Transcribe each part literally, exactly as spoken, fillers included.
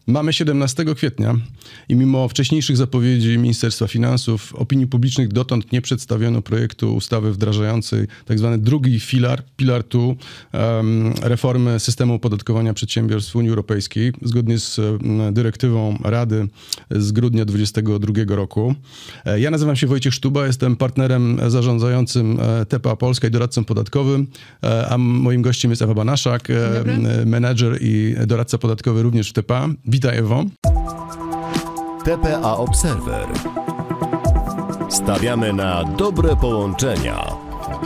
Mamy siedemnastego kwietnia i mimo wcześniejszych zapowiedzi Ministerstwa Finansów, opinii publicznych dotąd nie przedstawiono projektu ustawy wdrażającej tzw. drugi filar, Pilar dwa, um, reformy systemu opodatkowania przedsiębiorstw Unii Europejskiej, zgodnie z um, dyrektywą Rady z grudnia dwudziestego drugiego roku. Ja nazywam się Wojciech Sztuba, jestem partnerem zarządzającym T P A Polska i doradcą podatkowym, a moim gościem jest Ewa Banaszak, menedżer i doradca podatkowy również w T P A. Witaj, Ewo. T P A Observer. Stawiamy na dobre połączenia.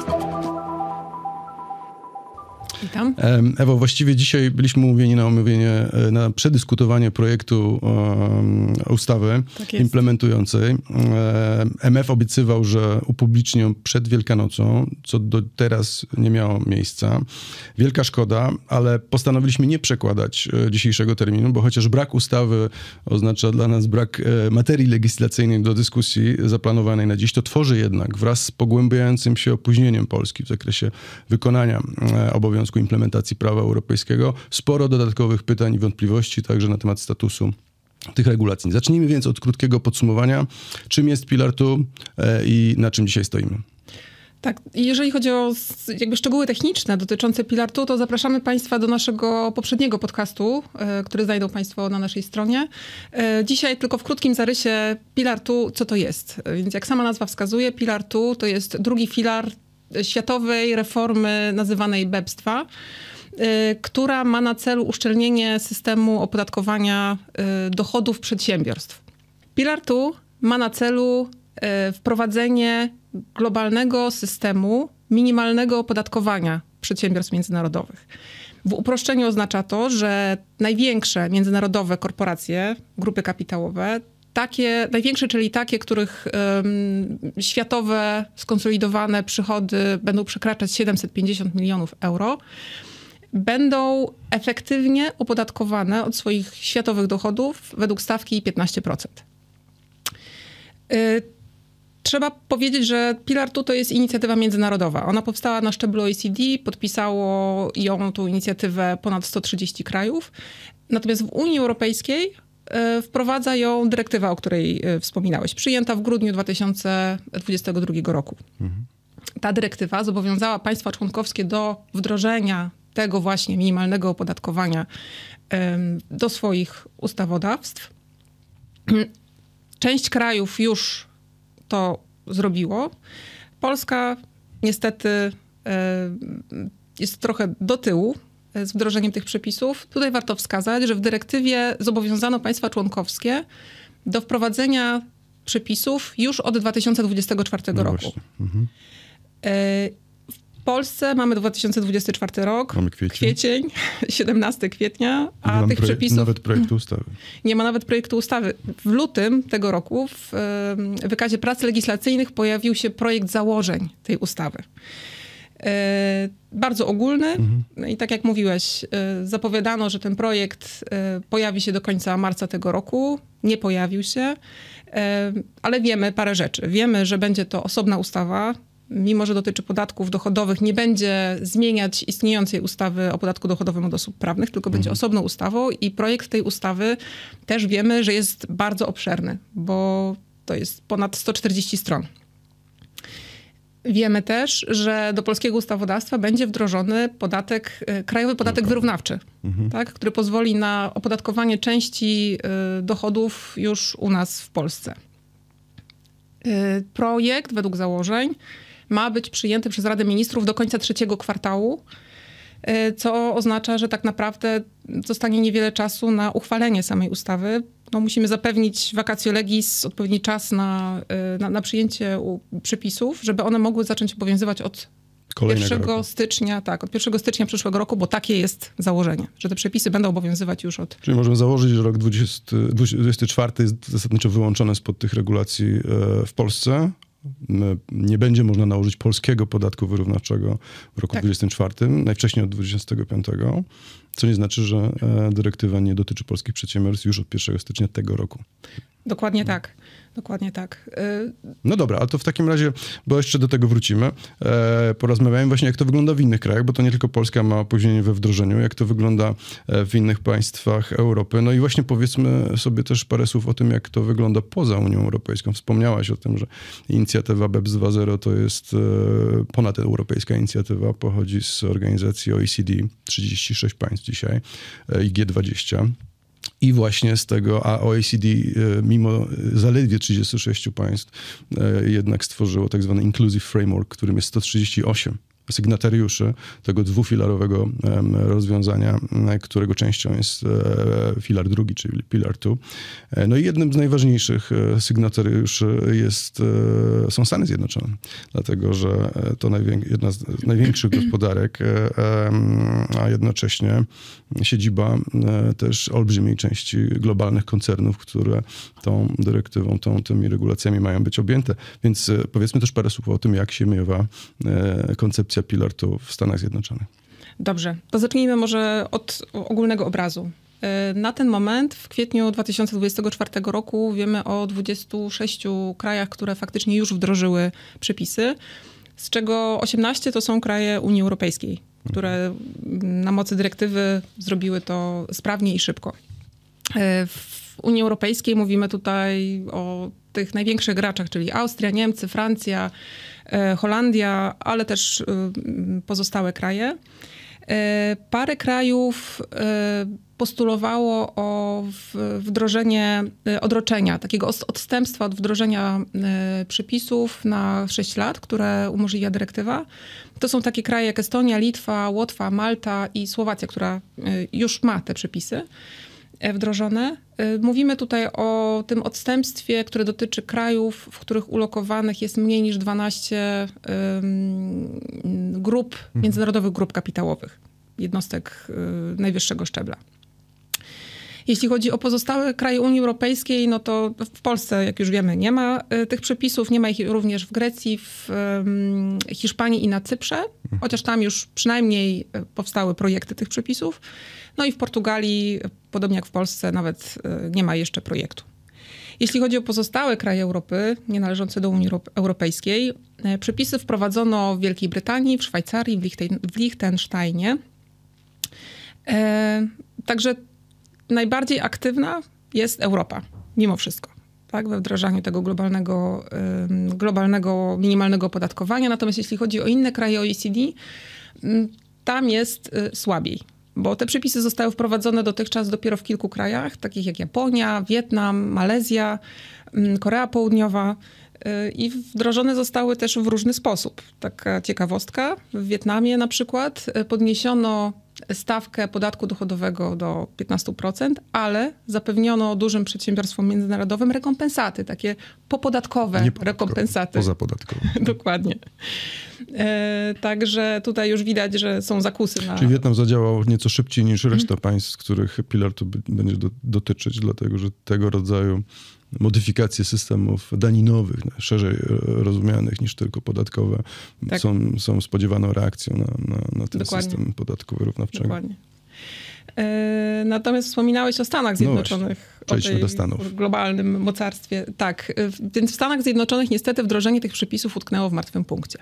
Witam. Ewo, właściwie dzisiaj byliśmy umówieni na omówienie, na przedyskutowanie projektu um, ustawy tak implementującej. M F obiecywał, że upublicznią przed Wielkanocą, co do teraz nie miało miejsca. Wielka szkoda, ale postanowiliśmy nie przekładać dzisiejszego terminu, bo chociaż brak ustawy oznacza dla nas brak materii legislacyjnej do dyskusji zaplanowanej na dziś, to tworzy jednak wraz z pogłębiającym się opóźnieniem Polski w zakresie wykonania obowiązku implementacji prawa europejskiego sporo dodatkowych pytań i wątpliwości także na temat statusu tych regulacji. Zacznijmy więc od krótkiego podsumowania. Czym jest Pilar dwa i na czym dzisiaj stoimy? Tak, jeżeli chodzi o jakby szczegóły techniczne dotyczące Pilar dwa, to zapraszamy Państwa do naszego poprzedniego podcastu, który znajdą Państwo na naszej stronie. Dzisiaj tylko w krótkim zarysie Pilar dwa, co to jest. Więc jak sama nazwa wskazuje, Pilar dwa to jest drugi filar światowej reformy nazywanej B E P S dwa, która ma na celu uszczelnienie systemu opodatkowania dochodów przedsiębiorstw. Pilar dwa ma na celu wprowadzenie globalnego systemu minimalnego opodatkowania przedsiębiorstw międzynarodowych. W uproszczeniu oznacza to, że największe międzynarodowe korporacje, grupy kapitałowe, takie, największe, czyli takie, których um, światowe skonsolidowane przychody będą przekraczać siedemset pięćdziesiąt milionów euro, będą efektywnie opodatkowane od swoich światowych dochodów według stawki piętnaście procent. Y, Trzeba powiedzieć, że Pilar dwa to jest inicjatywa międzynarodowa. Ona powstała na szczeblu O E C D, podpisało ją, tą inicjatywę, ponad sto trzydzieści krajów. Natomiast w Unii Europejskiej wprowadza ją dyrektywa, o której wspominałeś, przyjęta w grudniu dwa tysiące dwudziestego drugiego roku. Mhm. Ta dyrektywa zobowiązała państwa członkowskie do wdrożenia tego właśnie minimalnego opodatkowania do swoich ustawodawstw. Część krajów już to zrobiło. Polska niestety jest trochę do tyłu z wdrożeniem tych przepisów. Tutaj warto wskazać, że w dyrektywie zobowiązano państwa członkowskie do wprowadzenia przepisów już od dwa tysiące dwudziestego czwartego no roku. Mhm. W Polsce mamy dwa tysiące dwudziesty czwarty rok, mamy kwiecień, kwiecień siedemnastego kwietnia, a nie tych projek- przepisów... Nawet projektu ustawy. Nie ma nawet projektu ustawy. W lutym tego roku w wykazie prac legislacyjnych pojawił się projekt założeń tej ustawy. Bardzo ogólny. Mhm. I tak jak mówiłeś, zapowiadano, że ten projekt pojawi się do końca marca tego roku. Nie pojawił się, ale wiemy parę rzeczy. Wiemy, że będzie to osobna ustawa, mimo że dotyczy podatków dochodowych, nie będzie zmieniać istniejącej ustawy o podatku dochodowym od osób prawnych, tylko będzie mhm. osobną ustawą i projekt tej ustawy też wiemy, że jest bardzo obszerny, bo to jest ponad sto czterdzieści stron. Wiemy też, że do polskiego ustawodawstwa będzie wdrożony podatek, krajowy podatek wyrównawczy, mhm. tak, który pozwoli na opodatkowanie części dochodów już u nas w Polsce. Projekt według założeń ma być przyjęty przez Radę Ministrów do końca trzeciego kwartału, co oznacza, że tak naprawdę zostanie niewiele czasu na uchwalenie samej ustawy. No, musimy zapewnić vacatio legis, odpowiedni czas na, na, na przyjęcie przepisów, żeby one mogły zacząć obowiązywać od pierwszego stycznia, tak, od pierwszego stycznia przyszłego roku, bo takie jest założenie, że te przepisy będą obowiązywać już od... Czyli możemy założyć, że rok dwudziesty czwarty jest zasadniczo wyłączony spod tych regulacji w Polsce. Nie będzie można nałożyć polskiego podatku wyrównawczego w roku tak. dwudziestym czwartym, najwcześniej od dwudziestego piątego, co nie znaczy, że dyrektywa nie dotyczy polskich przedsiębiorstw już od pierwszego stycznia tego roku. Dokładnie tak. Dokładnie tak. No dobra, ale to w takim razie, bo jeszcze do tego wrócimy, e, porozmawiamy właśnie, jak to wygląda w innych krajach, bo to nie tylko Polska ma opóźnienie we wdrożeniu, jak to wygląda w innych państwach Europy. No i właśnie powiedzmy sobie też parę słów o tym, jak to wygląda poza Unią Europejską. Wspomniałaś o tym, że inicjatywa B E P S dwa zero to jest e, ponadeuropejska inicjatywa, pochodzi z organizacji O E C D, trzydzieści sześć państw dzisiaj e, i G dwadzieścia. I właśnie z tego, a O E C D mimo zaledwie trzydziestu sześciu państw jednak stworzyło tak zwany Inclusive Framework, którym jest sto trzydzieści osiem sygnatariuszy tego dwufilarowego rozwiązania, którego częścią jest filar drugi, czyli Pillar two. No i jednym z najważniejszych sygnatariuszy jest, są Stany Zjednoczone, dlatego że to najwię- jedna z największych gospodarek, a jednocześnie siedziba też olbrzymiej części globalnych koncernów, które tą dyrektywą, tą, tymi regulacjami mają być objęte. Więc powiedzmy też parę słów o tym, jak się miewa koncepcja Pillar two w Stanach Zjednoczonych. Dobrze, to zacznijmy może od ogólnego obrazu. Na ten moment, w kwietniu dwa tysiące dwudziestego czwartego roku, wiemy o dwudziestu sześciu krajach, które faktycznie już wdrożyły przepisy, z czego osiemnaście to są kraje Unii Europejskiej, które na mocy dyrektywy zrobiły to sprawnie i szybko. W Unii Europejskiej mówimy tutaj o tych największych graczach, czyli Austria, Niemcy, Francja, Holandia, ale też pozostałe kraje. Parę krajów postulowało o wdrożenie odroczenia, takiego odstępstwa od wdrożenia przepisów na sześć lat, które umożliwia dyrektywa. To są takie kraje jak Estonia, Litwa, Łotwa, Malta i Słowacja, która już ma te przepisy wdrożone. Mówimy tutaj o tym odstępstwie, które dotyczy krajów, w których ulokowanych jest mniej niż dwanaście grup, międzynarodowych grup kapitałowych, jednostek najwyższego szczebla. Jeśli chodzi o pozostałe kraje Unii Europejskiej, no to w Polsce, jak już wiemy, nie ma tych przepisów. Nie ma ich również w Grecji, w Hiszpanii i na Cyprze, chociaż tam już przynajmniej powstały projekty tych przepisów. No i w Portugalii, podobnie jak w Polsce, nawet nie ma jeszcze projektu. Jeśli chodzi o pozostałe kraje Europy, nie należące do Unii Europejskiej, przepisy wprowadzono w Wielkiej Brytanii, w Szwajcarii, w Liechtensteinie. Także najbardziej aktywna jest Europa, mimo wszystko, tak, we wdrażaniu tego globalnego, globalnego minimalnego opodatkowania. Natomiast jeśli chodzi o inne kraje O E C D, tam jest słabiej, bo te przepisy zostały wprowadzone dotychczas dopiero w kilku krajach, takich jak Japonia, Wietnam, Malezja, Korea Południowa. I wdrożone zostały też w różny sposób. Taka ciekawostka, w Wietnamie na przykład podniesiono stawkę podatku dochodowego do piętnastu procent, ale zapewniono dużym przedsiębiorstwom międzynarodowym rekompensaty, takie popodatkowe rekompensaty. Pozapodatkowe. Dokładnie. E, także tutaj już widać, że są zakusy na... Czyli Wietnam zadziałał nieco szybciej niż reszta mm. państw, których Pillar two będzie do, dotyczyć, dlatego że tego rodzaju modyfikacje systemów daninowych, szerzej rozumianych niż tylko podatkowe, tak. są, są spodziewaną reakcją na, na, na ten Dokładnie. system podatkowy równawczego. Dokładnie. E, natomiast wspominałeś o Stanach Zjednoczonych, no o tej do Stanów. globalnym mocarstwie. Tak, więc w Stanach Zjednoczonych niestety wdrożenie tych przepisów utknęło w martwym punkcie.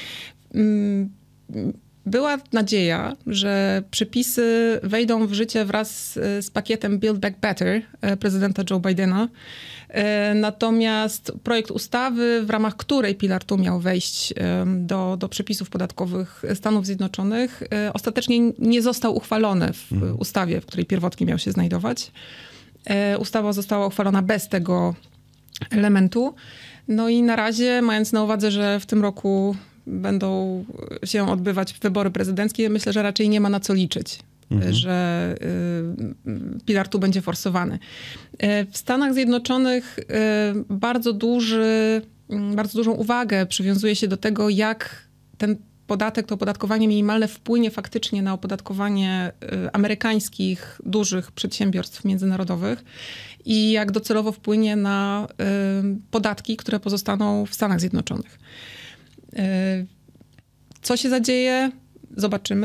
Była nadzieja, że przepisy wejdą w życie wraz z pakietem Build Back Better prezydenta Joe Bidena. Natomiast projekt ustawy, w ramach której Pillar two miał wejść do, do przepisów podatkowych Stanów Zjednoczonych, ostatecznie nie został uchwalony w mhm. ustawie, w której pierwotnie miał się znajdować. Ustawa została uchwalona bez tego elementu. No i na razie, mając na uwadze, że w tym roku będą się odbywać wybory prezydenckie, myślę, że raczej nie ma na co liczyć, mhm. że y, Pillar two będzie forsowany. Y, w Stanach Zjednoczonych y, bardzo duży, y, bardzo dużą uwagę przywiązuje się do tego, jak ten podatek, to opodatkowanie minimalne wpłynie faktycznie na opodatkowanie y, amerykańskich dużych przedsiębiorstw międzynarodowych i jak docelowo wpłynie na y, podatki, które pozostaną w Stanach Zjednoczonych. Co się zadzieje? Zobaczymy.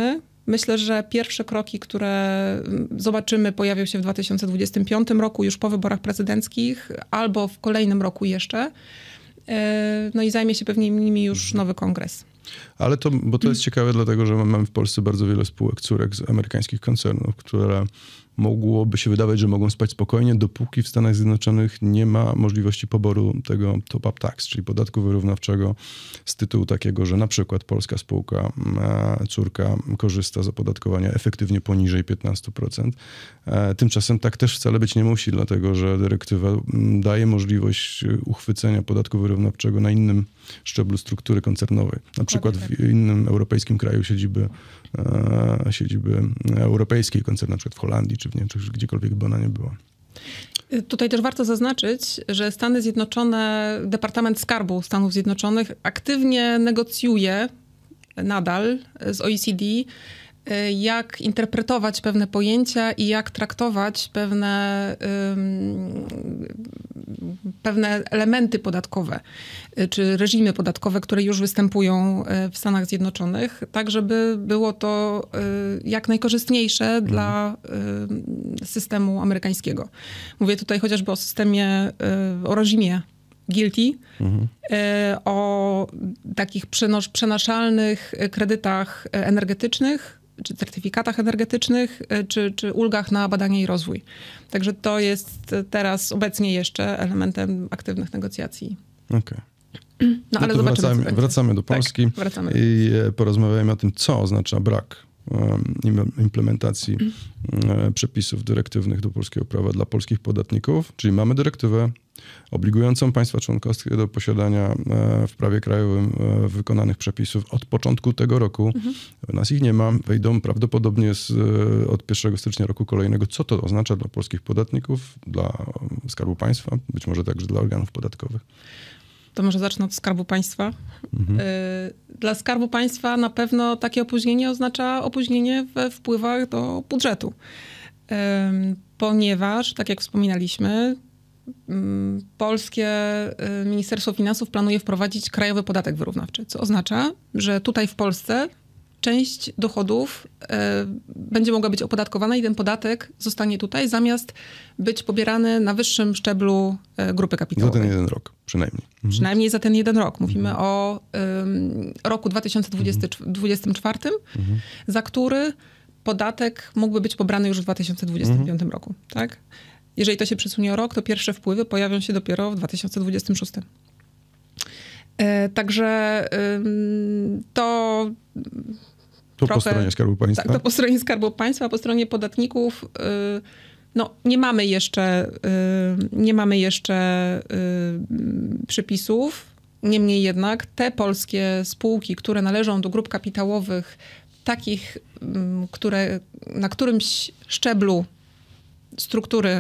Myślę, że pierwsze kroki, które zobaczymy, pojawią się w dwa tysiące dwudziestym piątym roku, już po wyborach prezydenckich, albo w kolejnym roku jeszcze. No i zajmie się pewnie nimi już nowy kongres. Ale to, bo to jest ciekawe, dlatego że mamy w Polsce bardzo wiele spółek córek z amerykańskich koncernów, które mogłoby się wydawać, że mogą spać spokojnie, dopóki w Stanach Zjednoczonych nie ma możliwości poboru tego top-up tax, czyli podatku wyrównawczego z tytułu takiego, że na przykład polska spółka córka korzysta z opodatkowania efektywnie poniżej piętnaście procent. Tymczasem tak też wcale być nie musi, dlatego że dyrektywa daje możliwość uchwycenia podatku wyrównawczego na innym szczeblu struktury koncernowej. Na przykład w innym europejskim kraju siedziby, siedziby europejskiej koncernu, na przykład w Holandii czy w Niemczech, czy gdziekolwiek by ona nie była. Tutaj też warto zaznaczyć, że Stany Zjednoczone, Departament Skarbu Stanów Zjednoczonych aktywnie negocjuje nadal z O E C D, jak interpretować pewne pojęcia i jak traktować pewne, pewne elementy podatkowe, czy reżimy podatkowe, które już występują w Stanach Zjednoczonych, tak żeby było to jak najkorzystniejsze mhm. dla systemu amerykańskiego. Mówię tutaj chociażby o systemie, o reżimie GILTI, mhm. o takich przenosz, przenaszalnych kredytach energetycznych, czy certyfikatach energetycznych, czy, czy ulgach na badania i rozwój. Także to jest teraz obecnie jeszcze elementem aktywnych negocjacji. Okej. Okay. No, ale no zobaczymy, wracamy, wracamy do Polski tak, wracamy. i porozmawiajmy o tym, co oznacza brak implementacji przepisów dyrektywnych do polskiego prawa dla polskich podatników. Czyli mamy dyrektywę obligującą państwa członkowskie do posiadania w prawie krajowym wykonanych przepisów od początku tego roku. Mhm. U nas ich nie ma. Wejdą prawdopodobnie z, od pierwszego stycznia roku kolejnego. Co to oznacza dla polskich podatników, dla Skarbu Państwa, być może także dla organów podatkowych? To może zacznę od Skarbu Państwa. Mhm. Dla Skarbu Państwa na pewno takie opóźnienie oznacza opóźnienie we wpływach do budżetu. Ponieważ, tak jak wspominaliśmy, polskie Ministerstwo Finansów planuje wprowadzić krajowy podatek wyrównawczy, co oznacza, że tutaj w Polsce część dochodów będzie mogła być opodatkowana i ten podatek zostanie tutaj, zamiast być pobierany na wyższym szczeblu grupy kapitałowej. Za ten jeden rok przynajmniej. Mhm. Przynajmniej za ten jeden rok. Mówimy mhm. o um, roku dwa tysiące dwudziestym czwartym, mhm. za który podatek mógłby być pobrany już w dwa tysiące dwudziestym piątym mhm. roku. Tak? Jeżeli to się przesunie o rok, to pierwsze wpływy pojawią się dopiero w dwa tysiące dwudziestym szóstym. E, także e, to... To trochę, po stronie Skarbu Państwa? Tak, to po stronie Skarbu Państwa, a po stronie podatników e, no, nie mamy jeszcze, e, nie mamy jeszcze e, przepisów. Niemniej jednak te polskie spółki, które należą do grup kapitałowych, takich, m, które na którymś szczeblu struktury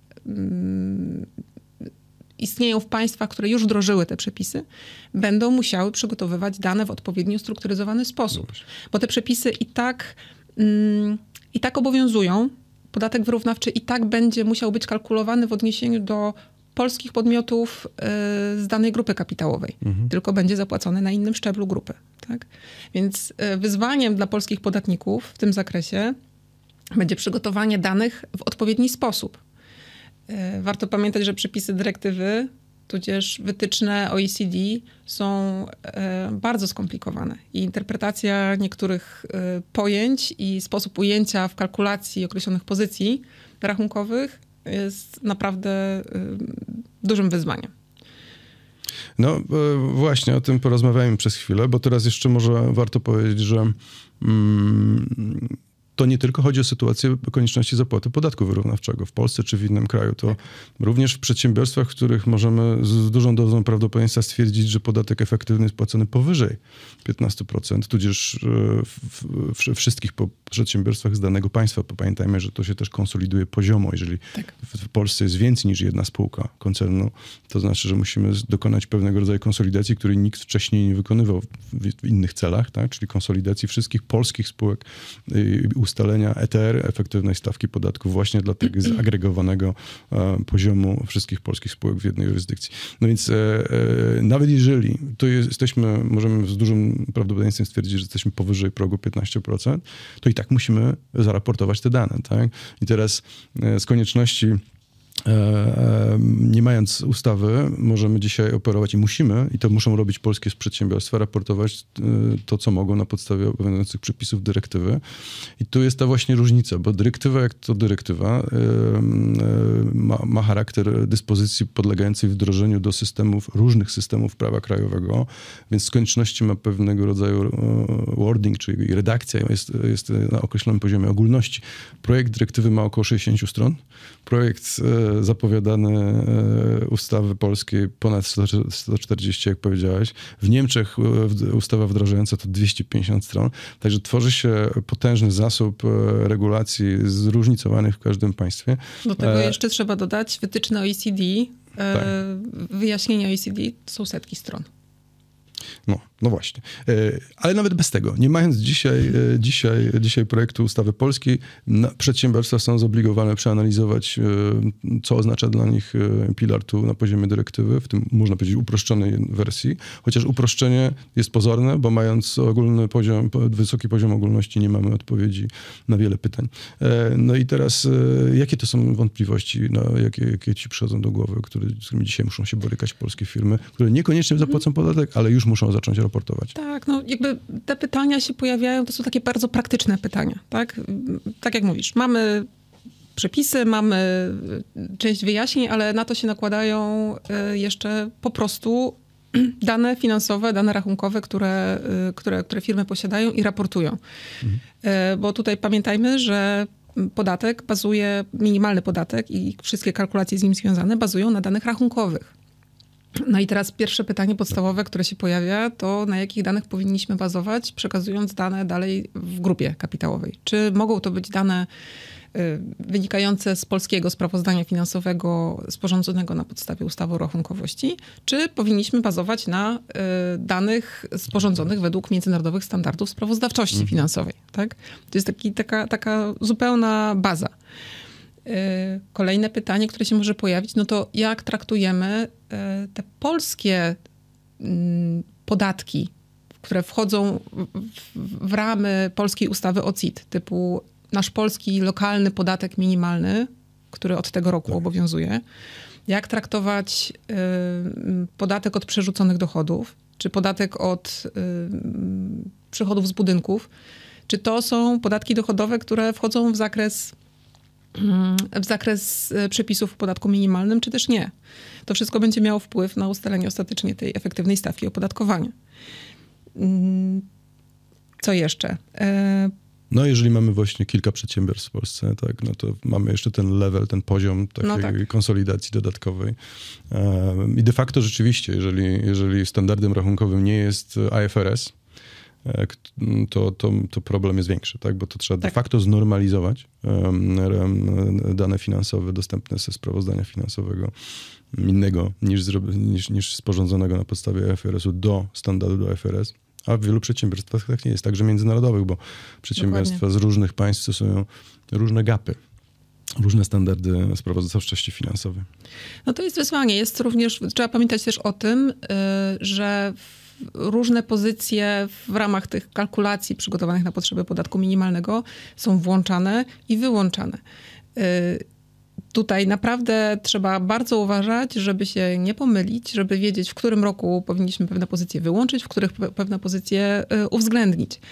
istnieją w państwach, które już wdrożyły te przepisy, będą musiały przygotowywać dane w odpowiednio strukturyzowany sposób. Bo te przepisy i tak, i tak obowiązują. Podatek wyrównawczy i tak będzie musiał być kalkulowany w odniesieniu do polskich podmiotów z danej grupy kapitałowej. Mhm. Tylko będzie zapłacony na innym szczeblu grupy. Tak? Więc wyzwaniem dla polskich podatników w tym zakresie będzie przygotowanie danych w odpowiedni sposób. Warto pamiętać, że przepisy dyrektywy, tudzież wytyczne O E C D są bardzo skomplikowane i interpretacja niektórych pojęć i sposób ujęcia w kalkulacji określonych pozycji rachunkowych jest naprawdę dużym wyzwaniem. No właśnie, o tym porozmawiajmy przez chwilę, bo teraz jeszcze może warto powiedzieć, że mm, to nie tylko chodzi o sytuację konieczności zapłaty podatku wyrównawczego w Polsce czy w innym kraju. To również w przedsiębiorstwach, w których możemy z dużą dozą prawdopodobieństwa stwierdzić, że podatek efektywny jest płacony powyżej piętnaście procent, tudzież w, w wszystkich przedsiębiorstwach z danego państwa. Pamiętajmy, że to się też konsoliduje poziomo. Jeżeli tak. w Polsce jest więcej niż jedna spółka koncernu, to znaczy, że musimy dokonać pewnego rodzaju konsolidacji, której nikt wcześniej nie wykonywał w, w innych celach, tak? Czyli konsolidacji wszystkich polskich spółek i ustalenia E T R, efektywnej stawki podatku, właśnie dla tego zagregowanego poziomu wszystkich polskich spółek w jednej jurysdykcji. No więc nawet jeżeli to jesteśmy, możemy z dużym prawdopodobieństwem stwierdzić, że jesteśmy powyżej progu piętnaście procent, to i tak musimy zaraportować te dane, tak? I teraz z konieczności nie mając ustawy, możemy dzisiaj operować i musimy, i to muszą robić polskie przedsiębiorstwa, raportować to, co mogą na podstawie obowiązujących przepisów dyrektywy. I tu jest ta właśnie różnica, bo dyrektywa, jak to dyrektywa, ma, ma charakter dyspozycji podlegającej wdrożeniu do systemów, różnych systemów prawa krajowego, więc z konieczności ma pewnego rodzaju wording, czyli redakcja jest, jest na określonym poziomie ogólności. Projekt dyrektywy ma około sześćdziesiąt stron. Projekt zapowiadane ustawy polskiej ponad sto czterdzieści, jak powiedziałeś. W Niemczech ustawa wdrażająca to dwieście pięćdziesiąt stron. Także tworzy się potężny zasób regulacji zróżnicowanych w każdym państwie. Do tego jeszcze e... trzeba dodać wytyczne O E C D. Tak. Wyjaśnienia O E C D to są setki stron. No, no właśnie. Ale nawet bez tego, nie mając dzisiaj, dzisiaj, dzisiaj projektu ustawy polskiej, przedsiębiorstwa są zobligowane przeanalizować, co oznacza dla nich Pilar two na poziomie dyrektywy, w tym można powiedzieć uproszczonej wersji, chociaż uproszczenie jest pozorne, bo mając ogólny poziom, wysoki poziom ogólności, nie mamy odpowiedzi na wiele pytań. No i teraz, jakie to są wątpliwości, no, jakie, jakie ci przychodzą do głowy, które, z którymi dzisiaj muszą się borykać polskie firmy, które niekoniecznie zapłacą podatek, ale już muszą zacząć raportować. Tak, no jakby te pytania się pojawiają, to są takie bardzo praktyczne pytania, tak? Tak jak mówisz, mamy przepisy, mamy część wyjaśnień, ale na to się nakładają jeszcze po prostu dane finansowe, dane rachunkowe, które, które, które firmy posiadają i raportują. Mhm. Bo tutaj pamiętajmy, że podatek bazuje, minimalny podatek i wszystkie kalkulacje z nim związane bazują na danych rachunkowych. No i teraz pierwsze pytanie podstawowe, które się pojawia, to na jakich danych powinniśmy bazować, przekazując dane dalej w grupie kapitałowej? Czy mogą to być dane wynikające z polskiego sprawozdania finansowego sporządzonego na podstawie ustawy o rachunkowości, czy powinniśmy bazować na danych sporządzonych według międzynarodowych standardów sprawozdawczości mhm. finansowej? Tak? To jest taki, taka, taka zupełna baza. Kolejne pytanie, które się może pojawić, no to jak traktujemy te polskie podatki, które wchodzą w ramy polskiej ustawy O C I T, typu nasz polski lokalny podatek minimalny, który od tego roku tak. obowiązuje. Jak traktować podatek od przerzuconych dochodów, czy podatek od przychodów z budynków, czy to są podatki dochodowe, które wchodzą w zakres w zakres przepisów o podatku minimalnym, czy też nie. To wszystko będzie miało wpływ na ustalenie ostatecznie tej efektywnej stawki opodatkowania. Co jeszcze? No jeżeli mamy właśnie kilka przedsiębiorstw w Polsce, tak, no to mamy jeszcze ten level, ten poziom takiej no tak. konsolidacji dodatkowej. I de facto rzeczywiście, jeżeli, jeżeli standardem rachunkowym nie jest I F R S, To, to, to problem jest większy, tak? Bo to trzeba tak. de facto znormalizować um, dane finansowe dostępne ze sprawozdania finansowego innego niż, niż, niż sporządzonego na podstawie I F R S-u do standardu I F R S. A w wielu przedsiębiorstwach tak nie jest, także międzynarodowych, bo przedsiębiorstwa Dokładnie. z różnych państw stosują różne gapy. Różne standardy sprawozdawczości finansowej. No to jest wyzwanie. Jest również, trzeba pamiętać też o tym, że różne pozycje w ramach tych kalkulacji przygotowanych na potrzeby podatku minimalnego są włączane i wyłączane. Tutaj naprawdę trzeba bardzo uważać, żeby się nie pomylić, żeby wiedzieć, w którym roku powinniśmy pewne pozycje wyłączyć, w których pewne pozycje uwzględnić.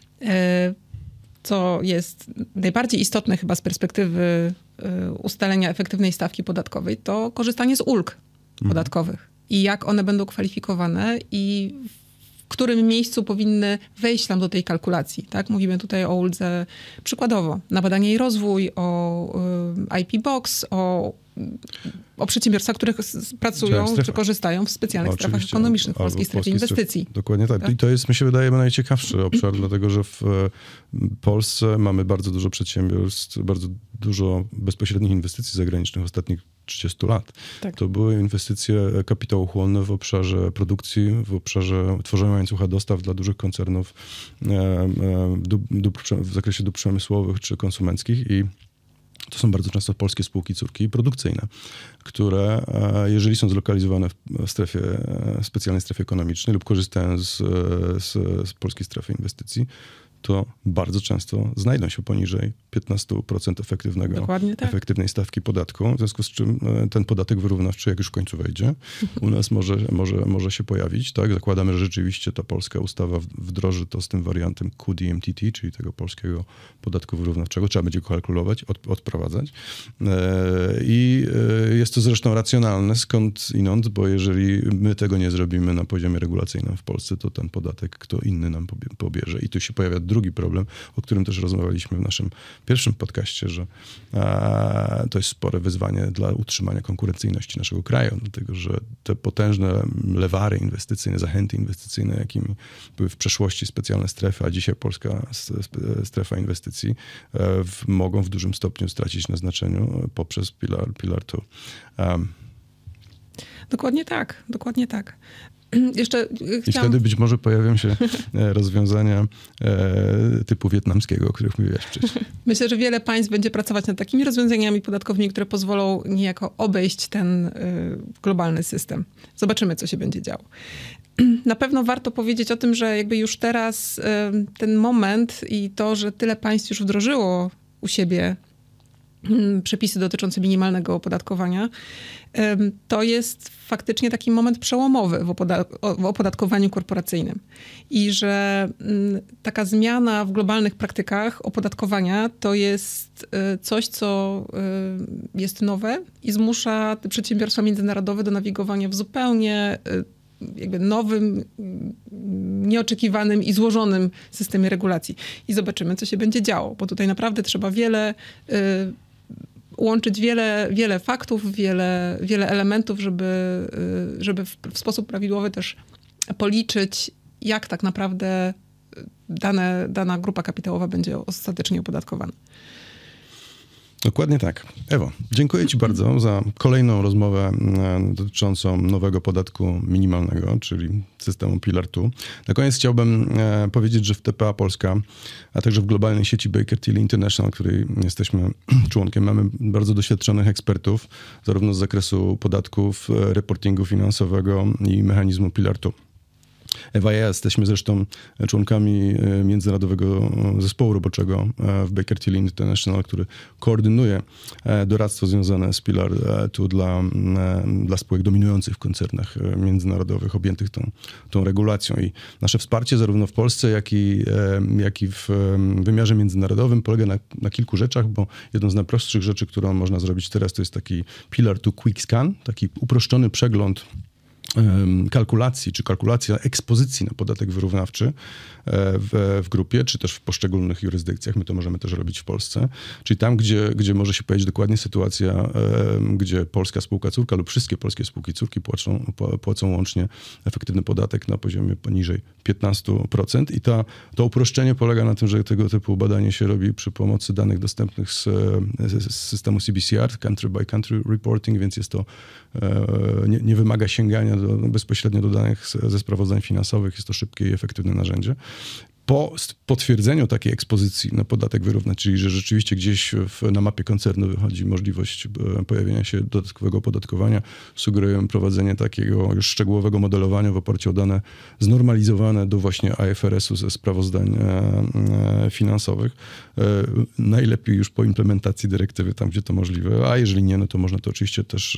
Co jest najbardziej istotne chyba z perspektywy ustalenia efektywnej stawki podatkowej, to korzystanie z ulg mhm. podatkowych i jak one będą kwalifikowane i w którym miejscu powinny wejść nam do tej kalkulacji. Tak? Mówimy tutaj o uldze przykładowo na badanie i rozwój, o I P Box, o o przedsiębiorstwach, które pracują czy korzystają w specjalnych strefach Oczywiście. ekonomicznych, w Albo polskiej strefie polskiej inwestycji. Stref... Dokładnie tak. tak. I to jest, mi się wydaje, najciekawszy obszar, dlatego że w Polsce mamy bardzo dużo przedsiębiorstw, bardzo dużo bezpośrednich inwestycji zagranicznych ostatnich trzydziestu lat. Tak. To były inwestycje kapitałochłonne w obszarze produkcji, w obszarze tworzenia łańcucha dostaw dla dużych koncernów dóbr, dóbr, w zakresie dóbr przemysłowych czy konsumenckich i to są bardzo często polskie spółki córki produkcyjne, które jeżeli są zlokalizowane w strefie, specjalnej strefie ekonomicznej lub korzystają z, z, z polskiej strefy inwestycji, to bardzo często znajdą się poniżej piętnaście procent efektywnego, tak. efektywnej stawki podatku, w związku z czym ten podatek wyrównawczy, jak już w końcu wejdzie, u nas może, może, może się pojawić. Tak? Zakładamy, że rzeczywiście ta polska ustawa wdroży to z tym wariantem Q D M T T, czyli tego polskiego podatku wyrównawczego. Trzeba będzie kalkulować, od, odprowadzać. I jest to zresztą racjonalne, skąd inąd, bo jeżeli my tego nie zrobimy na poziomie regulacyjnym w Polsce, to ten podatek kto inny nam pobierze. I tu się pojawia drugi problem, o którym też rozmawialiśmy w naszym pierwszym podcaście, że a, to jest spore wyzwanie dla utrzymania konkurencyjności naszego kraju, dlatego że te potężne lewary inwestycyjne, zachęty inwestycyjne, jakimi były w przeszłości specjalne strefy, a dzisiaj polska strefa inwestycji, e, w, mogą w dużym stopniu stracić na znaczeniu poprzez Pilar, Pilar two. Um, Dokładnie tak, dokładnie tak. Jeszcze chciałam... I wtedy być może pojawią się rozwiązania e, typu wietnamskiego, o których mówiłaś wcześniej. Myślę, że wiele państw będzie pracować nad takimi rozwiązaniami podatkowymi, które pozwolą niejako obejść ten y, globalny system. Zobaczymy, co się będzie działo. Na pewno warto powiedzieć o tym, że jakby już teraz y, ten moment i to, że tyle państw już wdrożyło u siebie przepisy dotyczące minimalnego opodatkowania, to jest faktycznie taki moment przełomowy w, opoda- w opodatkowaniu korporacyjnym. I że taka zmiana w globalnych praktykach opodatkowania to jest coś, co jest nowe i zmusza te przedsiębiorstwa międzynarodowe do nawigowania w zupełnie jakby nowym, nieoczekiwanym i złożonym systemie regulacji. I zobaczymy, co się będzie działo, bo tutaj naprawdę trzeba wiele łączyć wiele, wiele faktów, wiele, wiele elementów, żeby, żeby w, w sposób prawidłowy też policzyć, jak tak naprawdę dane, dana grupa kapitałowa będzie ostatecznie opodatkowana. Dokładnie tak. Ewo, dziękuję ci bardzo za kolejną rozmowę dotyczącą nowego podatku minimalnego, czyli systemu Pilar two. Na koniec chciałbym powiedzieć, że w T P A Polska, a także w globalnej sieci Baker Tilly International, której jesteśmy członkiem, mamy bardzo doświadczonych ekspertów, zarówno z zakresu podatków, reportingu finansowego i mechanizmu Pilar two. Ewa i ja jesteśmy zresztą członkami międzynarodowego zespołu roboczego w Baker Tilly International, który koordynuje doradztwo związane z Pilar two dla, dla spółek dominujących w koncernach międzynarodowych objętych tą, tą regulacją. I nasze wsparcie zarówno w Polsce, jak i, jak i w wymiarze międzynarodowym polega na, na kilku rzeczach, bo jedną z najprostszych rzeczy, którą można zrobić teraz, to jest taki Pilar two Quick Scan, taki uproszczony przegląd kalkulacji, czy kalkulacja ekspozycji na podatek wyrównawczy w, w grupie, czy też w poszczególnych jurysdykcjach. My to możemy też robić w Polsce. Czyli tam, gdzie, gdzie może się pojawić dokładnie sytuacja, gdzie polska spółka córka lub wszystkie polskie spółki córki płacą, płacą łącznie efektywny podatek na poziomie poniżej piętnaście procent. I ta, to uproszczenie polega na tym, że tego typu badanie się robi przy pomocy danych dostępnych z, z systemu C B C R, Country by Country Reporting, więc jest to, nie, nie wymaga sięgania do, bezpośrednio do danych ze sprawozdań finansowych. Jest to szybkie i efektywne narzędzie. Po potwierdzeniu takiej ekspozycji na podatek wyrównawczy, czyli że rzeczywiście gdzieś w, na mapie koncernu wychodzi możliwość pojawienia się dodatkowego opodatkowania, sugerujemy prowadzenie takiego już szczegółowego modelowania w oparciu o dane znormalizowane do właśnie A F R S u ze sprawozdań e, finansowych. E, najlepiej już po implementacji dyrektywy tam, gdzie to możliwe, a jeżeli nie, no to można to oczywiście też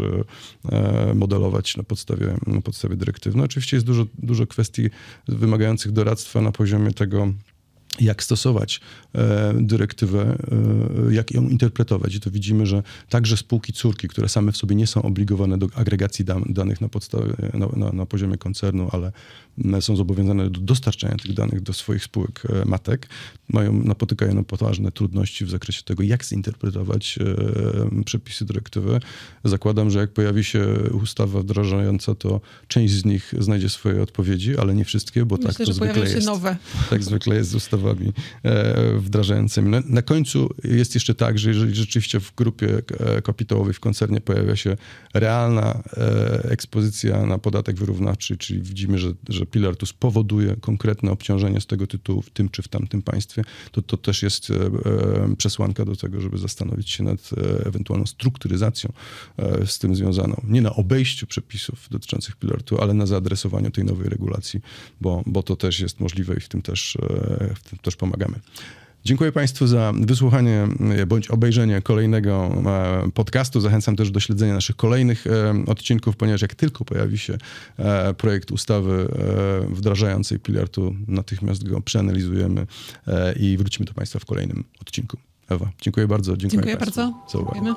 e, modelować na podstawie, na podstawie dyrektywy. No oczywiście jest dużo, dużo kwestii wymagających doradztwa na poziomie tego, jak stosować e, dyrektywę, e, jak ją interpretować. I to widzimy, że także spółki córki, które same w sobie nie są obligowane do agregacji dan- danych na, podstawie, na, na, na poziomie koncernu, ale są zobowiązane do dostarczania tych danych do swoich spółek e, matek, mają, napotykają na poważne trudności w zakresie tego, jak zinterpretować e, przepisy dyrektywy. Zakładam, że jak pojawi się ustawa wdrażająca, to część z nich znajdzie swoje odpowiedzi, ale nie wszystkie, bo Myślę, tak to że zwykle pojawią się jest. nowe. Tak zwykle jest z ustawami e, wdrażającymi. Na, na końcu jest jeszcze tak, że jeżeli rzeczywiście w grupie e, kapitałowej, w koncernie pojawia się realna e, ekspozycja na podatek wyrównawczy, czyli widzimy, że, że Pilar tu spowoduje konkretne obciążenie z tego tytułu w tym czy w tamtym państwie, to to też jest e, e, przesłanka do tego, żeby zastanowić się nad e, ewentualną strukturyzacją e, z tym związaną. Nie na obejściu przepisów dotyczących Pilar two, ale na zaadresowaniu tej nowej regulacji, bo, bo to też jest możliwe i w tym też, e, w tym też pomagamy. Dziękuję Państwu za wysłuchanie bądź obejrzenie kolejnego podcastu. Zachęcam też do śledzenia naszych kolejnych odcinków, ponieważ jak tylko pojawi się projekt ustawy wdrażającej Pilar two, natychmiast go przeanalizujemy i wrócimy do Państwa w kolejnym odcinku. Ewa, dziękuję bardzo. Dziękuję, dziękuję bardzo. Za uwagę. Dziękujemy.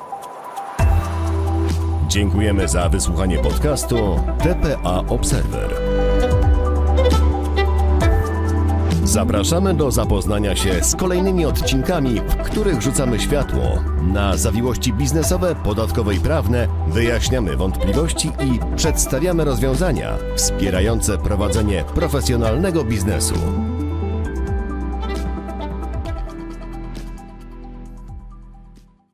Dziękujemy za wysłuchanie podcastu T P A Observer. Zapraszamy do zapoznania się z kolejnymi odcinkami, w których rzucamy światło na zawiłości biznesowe, podatkowe i prawne, wyjaśniamy wątpliwości i przedstawiamy rozwiązania wspierające prowadzenie profesjonalnego biznesu.